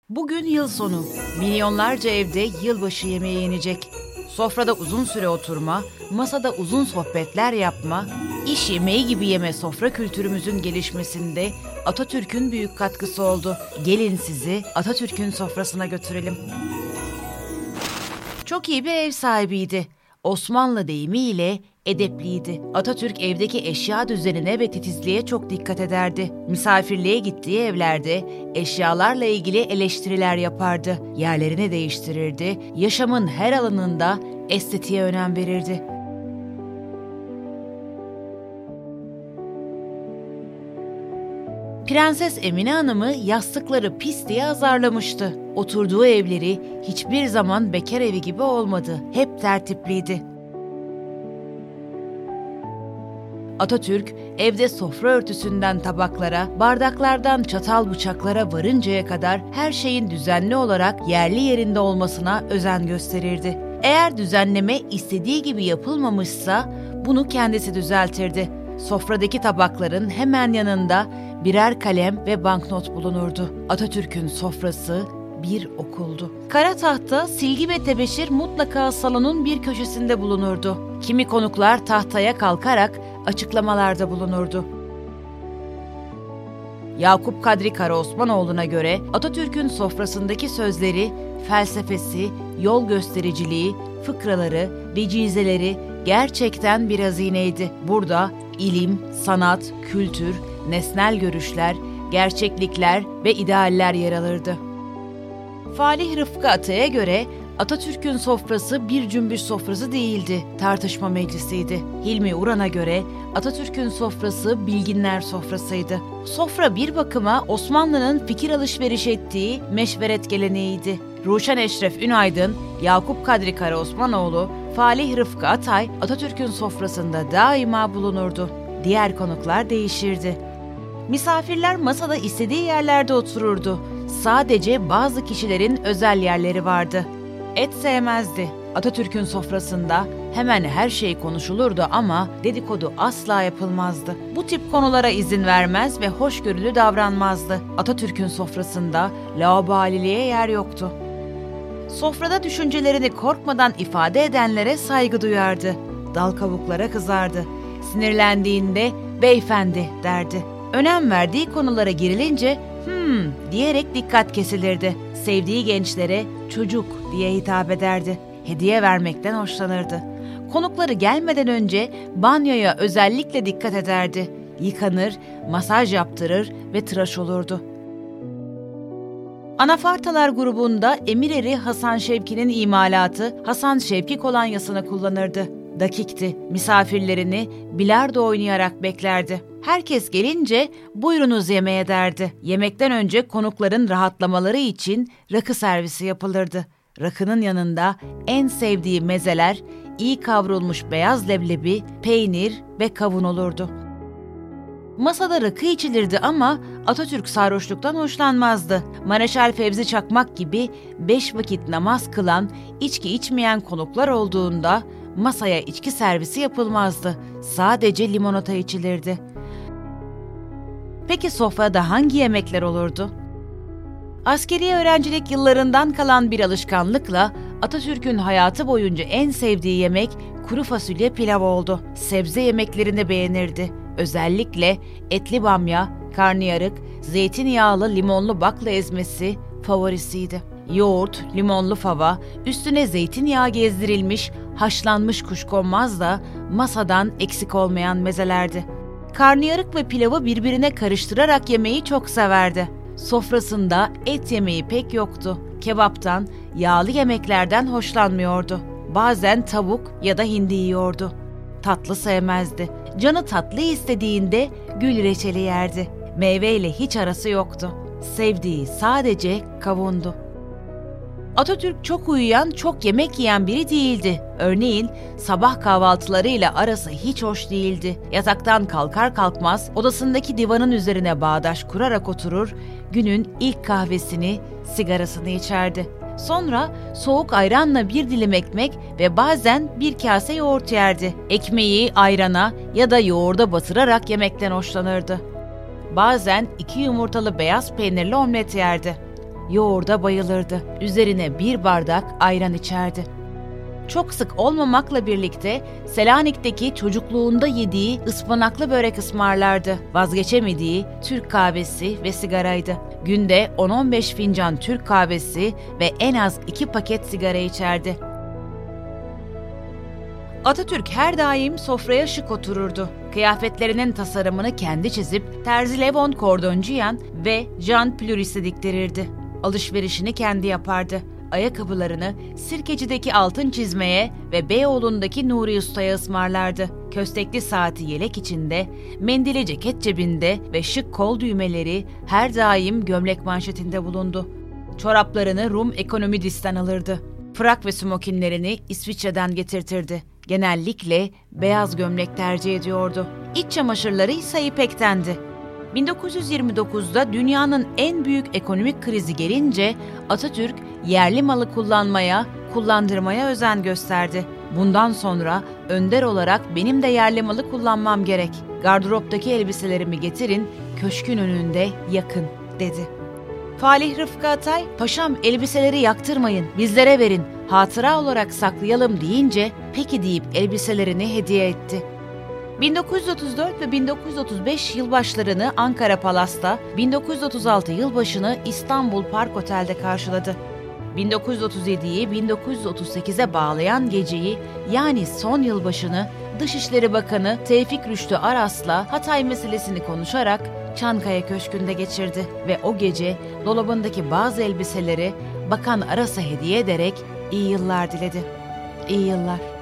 Bugün yıl sonu. Milyonlarca evde yılbaşı yemeği yenecek. Sofrada uzun süre oturma, masada uzun sohbetler yapma, iş yemeği gibi yeme sofra kültürümüzün gelişmesinde Atatürk'ün büyük katkısı oldu. Gelin sizi Atatürk'ün sofrasına götürelim. Çok iyi bir ev sahibiydi. Osmanlı deyimiyle edepliydi. Atatürk evdeki eşya düzenine ve titizliğe çok dikkat ederdi. Misafirliğe gittiği evlerde eşyalarla ilgili eleştiriler yapardı. Yerlerini değiştirirdi. Yaşamın her alanında estetiğe önem verirdi. Prenses Emine Hanım'ı yastıkları pis diye azarlamıştı. Oturduğu evleri hiçbir zaman bekar evi gibi olmadı. Hep tertipliydi. Atatürk, evde sofra örtüsünden tabaklara, bardaklardan çatal bıçaklara varıncaya kadar her şeyin düzenli olarak yerli yerinde olmasına özen gösterirdi. Eğer düzenleme istediği gibi yapılmamışsa bunu kendisi düzeltirdi. Sofradaki tabakların hemen yanında birer kalem ve banknot bulunurdu. Atatürk'ün sofrası bir okuldu. Kara tahta, silgi ve tebeşir mutlaka salonun bir köşesinde bulunurdu. Kimi konuklar tahtaya kalkarak açıklamalarda bulunurdu. Yakup Kadri Karaosmanoğlu'na göre Atatürk'ün sofrasındaki sözleri, felsefesi, yol göstericiliği, fıkraları, vecizeleri gerçekten bir hazineydi. Burada ilim, sanat, kültür, nesnel görüşler, gerçeklikler ve idealler yer alırdı. Falih Rıfkı Atay'a göre Atatürk'ün sofrası bir cümbüş sofrası değildi, tartışma meclisiydi. Hilmi Uran'a göre Atatürk'ün sofrası bilginler sofrasıydı. Sofra bir bakıma Osmanlı'nın fikir alışveriş ettiği meşveret geleneğiydi. Ruşen Eşref Ünaydın, Yakup Kadri Karaosmanoğlu, Falih Rıfkı Atay Atatürk'ün sofrasında daima bulunurdu. Diğer konuklar değişirdi. Misafirler masada istediği yerlerde otururdu. Sadece bazı kişilerin özel yerleri vardı. Et sevmezdi. Atatürk'ün sofrasında hemen her şey konuşulurdu ama dedikodu asla yapılmazdı. Bu tip konulara izin vermez ve hoşgörülü davranmazdı. Atatürk'ün sofrasında laubaliliğe yer yoktu. Sofrada düşüncelerini korkmadan ifade edenlere saygı duyardı. Dal kavuklara kızardı. Sinirlendiğinde beyefendi derdi. Önem verdiği konulara girilince diyerek dikkat kesilirdi. Sevdiği gençlere çocuk diye hitap ederdi. Hediye vermekten hoşlanırdı. Konukları gelmeden önce banyoya özellikle dikkat ederdi. Yıkanır, masaj yaptırır ve tıraş olurdu. Anafartalar grubunda emireri Hasan Şevki'nin imalatı Hasan Şevki kolonyasını kullanırdı. Dakikti. Misafirlerini bilardo oynayarak beklerdi. Herkes gelince buyurunuz yemeğe derdi. Yemekten önce konukların rahatlamaları için rakı servisi yapılırdı. Rakının yanında en sevdiği mezeler iyi kavrulmuş beyaz leblebi, peynir ve kavun olurdu. Masada rakı içilirdi ama Atatürk sarhoşluktan hoşlanmazdı. Mareşal Fevzi Çakmak gibi 5 vakit namaz kılan, içki içmeyen konuklar olduğunda masaya içki servisi yapılmazdı. Sadece limonata içilirdi. Peki sofrada hangi yemekler olurdu? Askeri öğrencilik yıllarından kalan bir alışkanlıkla Atatürk'ün hayatı boyunca en sevdiği yemek kuru fasulye pilav oldu. Sebze yemeklerini beğenirdi. Özellikle etli bamya, karnıyarık, zeytinyağlı limonlu bakla ezmesi favorisiydi. Yoğurt, limonlu fava, üstüne zeytinyağı gezdirilmiş, haşlanmış kuşkonmaz da masadan eksik olmayan mezelerdi. Karnıyarık ve pilavı birbirine karıştırarak yemeyi çok severdi. Sofrasında et yemeği pek yoktu. Kebaptan, yağlı yemeklerden hoşlanmıyordu. Bazen tavuk ya da hindi yiyordu. Tatlı sevmezdi. Canı tatlı istediğinde gül reçeli yerdi. Meyveyle hiç arası yoktu. Sevdiği sadece kavundu. Atatürk çok uyuyan, çok yemek yiyen biri değildi. Örneğin sabah kahvaltılarıyla arası hiç hoş değildi. Yataktan kalkar kalkmaz odasındaki divanın üzerine bağdaş kurarak oturur, günün ilk kahvesini, sigarasını içerdi. Sonra soğuk ayranla bir dilim ekmek ve bazen bir kase yoğurt yerdi. Ekmeği ayrana ya da yoğurda batırarak yemekten hoşlanırdı. Bazen 2 yumurtalı beyaz peynirli omlet yerdi. yoğurda bayılırdı. Üzerine bir bardak ayran içerdi. Çok sık olmamakla birlikte Selanik'teki çocukluğunda yediği ıspanaklı börek ısmarlardı. Vazgeçemediği Türk kahvesi ve sigaraydı. Günde 10-15 fincan Türk kahvesi ve en az 2 paket sigara içerdi. Atatürk her daim sofraya şık otururdu. Kıyafetlerinin tasarımını kendi çizip terzi Levon Kordoncuyan ve Jean Pluris'e diktirirdi. Alışverişini kendi yapardı. Ayakkabılarını Sirkeci'deki Altın Çizme'ye ve Beyoğlu'ndaki Nuri Usta'ya ısmarlardı. Köstekli saati yelek içinde, mendili ceket cebinde ve şık kol düğmeleri her daim gömlek manşetinde bulundu. Çoraplarını Rum Ekonomidis'ten alırdı. Frak ve smokinlerini İsviçre'den getirtirdi. Genellikle beyaz gömlek tercih ediyordu. İç çamaşırları ise ipektendi. 1929'da dünyanın en büyük ekonomik krizi gelince Atatürk yerli malı kullandırmaya özen gösterdi. Bundan sonra önder olarak benim de yerli malı kullanmam gerek. Gardıroptaki elbiselerimi getirin, köşkün önünde yakın, dedi. Falih Rıfkı Atay, paşam elbiseleri yaktırmayın, bizlere verin, hatıra olarak saklayalım deyince peki deyip elbiselerini hediye etti. 1934 ve 1935 yılbaşlarını Ankara Palas'ta, 1936 yılbaşını İstanbul Park Otel'de karşıladı. 1937'yi 1938'e bağlayan geceyi, yani son yılbaşını Dışişleri Bakanı Tevfik Rüştü Aras'la Hatay meselesini konuşarak Çankaya Köşkü'nde geçirdi ve o gece dolabındaki bazı elbiseleri Bakan Aras'a hediye ederek iyi yıllar diledi. İyi yıllar.